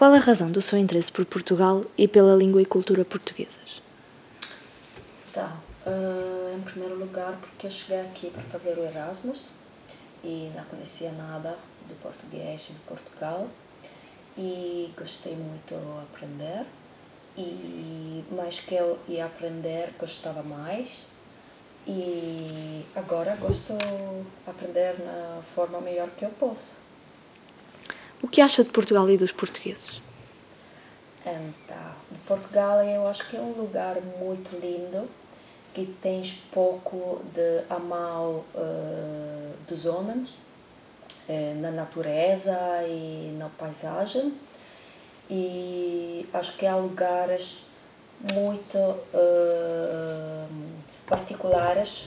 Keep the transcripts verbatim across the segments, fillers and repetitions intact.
Qual a razão do seu interesse por Portugal e pela língua e cultura portuguesas? Tá. Uh, em primeiro lugar, porque eu cheguei aqui para fazer o Erasmus e não conhecia nada do português de Portugal e gostei muito de aprender. E mais que eu ia aprender, gostava mais. E agora gosto de aprender na forma melhor que eu posso. O que acha de Portugal e dos portugueses? Então, de Portugal eu acho que é um lugar muito lindo, que tens pouco de amar uh, dos homens, uh, na natureza e na paisagem. E acho que há lugares muito uh, particulares,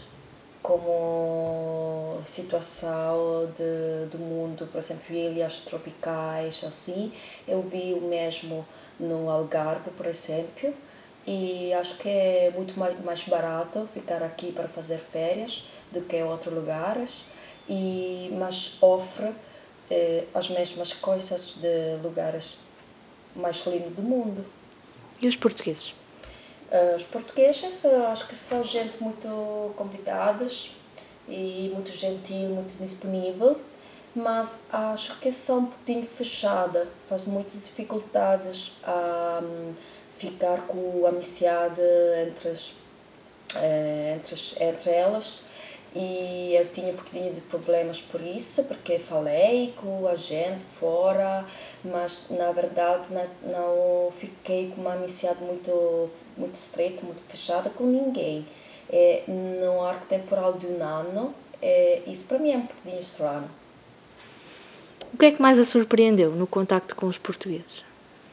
como situação de, do mundo, por exemplo, ilhas tropicais, assim. Eu vi o mesmo no Algarve, por exemplo, e acho que é muito mais, mais barato ficar aqui para fazer férias do que em outros lugares, e, mas offre eh, as mesmas coisas de lugares mais lindos do mundo. E os portugueses? Uh, os portugueses, uh, acho que são gente muito convidadas e muito gentil, muito disponível, mas acho que são um pouquinho fechada, faz muitas dificuldades a um, ficar com a amizade entre, as, uh, entre, as, entre elas, e eu tinha um pouquinho de problemas por isso, porque falei com a gente fora, mas na verdade não fiquei com uma amizade muito, muito estreita, muito fechada com ninguém. É, no arco temporal de um ano, é, isso para mim é um pouquinho estranho. O que é que mais a surpreendeu no contacto com os portugueses?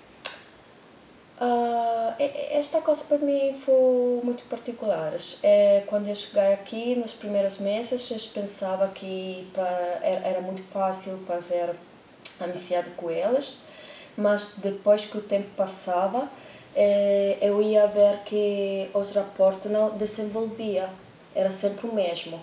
Uh, esta coisa para mim foi muito particular. É, quando eu cheguei aqui, nos primeiros meses, eu pensava que para, era muito fácil fazer amizade com eles, mas depois que o tempo passava, eh, eu ia ver que os rapportos não desenvolvia, era sempre o mesmo.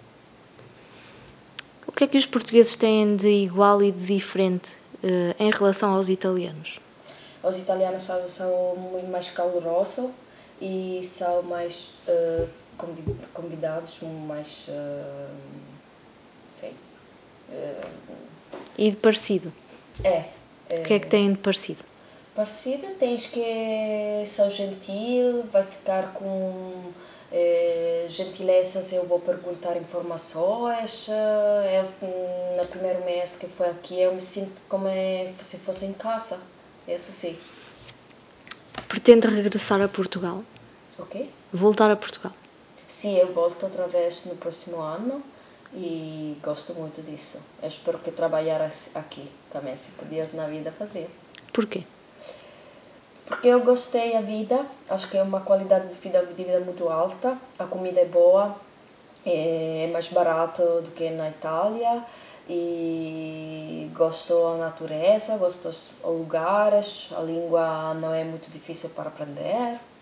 O que é que os portugueses têm de igual e de diferente uh, em relação aos italianos? Os italianos são, são muito mais calorosos e são mais uh, convidados, mais... Uh, sei, uh, E de parecido? É. é o que é que têm de parecido? Parecido, tens que ser gentil, vai ficar com eh, gentilezas, eu vou perguntar informações. Eu, no primeiro mês que foi aqui, eu me sinto como se fosse em casa, isso sim. Pretende regressar a Portugal? Ok? Voltar a Portugal? Sim, eu volto outra vez no próximo ano e gosto muito disso. Eu espero que trabalhar aqui também, se podia na vida fazer. Porquê? Porque eu gostei da vida, acho que é uma qualidade de vida, de vida muito alta, a comida é boa, é mais barato do que na Itália, e gosto da natureza, gosto dos lugares, a língua não é muito difícil para aprender.